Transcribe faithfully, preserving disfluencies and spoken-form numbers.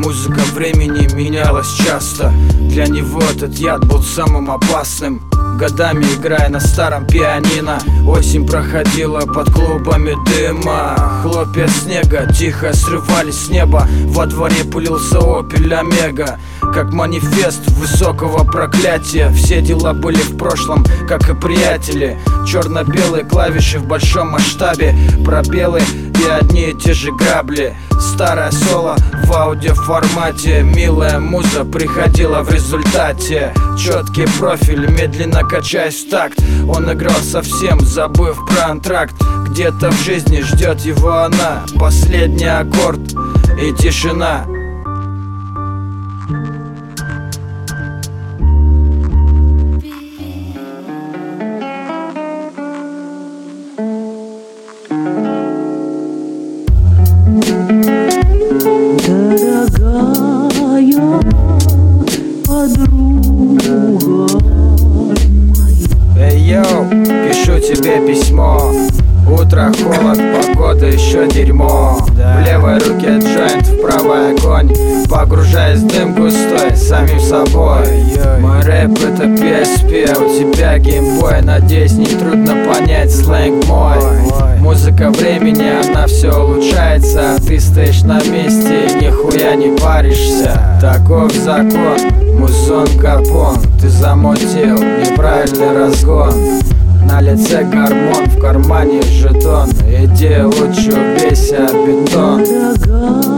Музыка времени менялась часто. Для него этот яд был самым опасным. Годами играя на старом пианино, осень проходила под клубами дыма. Хлопья снега тихо срывались с неба. Во дворе пылился Opel Omega, как манифест высокого проклятия. Все дела были в прошлом, как и приятели. Черно-белые клавиши в большом масштабе, пробелы и одни и те же грабли. Старое соло в аудиоформате, милая муза приходила в результате. Четкий профиль, медленно качаясь в такт. Он играл совсем, забыв про антракт. Где-то в жизни ждет его она, последний аккорд и тишина. Дорогая подруга моя. Эй, йоу, пишу тебе письмо. Утро, холод, погода, еще дерьмо. В левой руке джойнт, в правой огонь. Погружаясь в дым густой, самим собой. Мой рэп это пи эс пи, а у тебя геймбой. Надеюсь, не трудно понять сленг мой. Музыка времени, она все улучшается, а ты стоишь на месте и нихуя не паришься. Таков закон, музон капон. Ты замутил неправильный разгон. На лице гормон, в кармане жетон. Иди лучше убейся о бетон.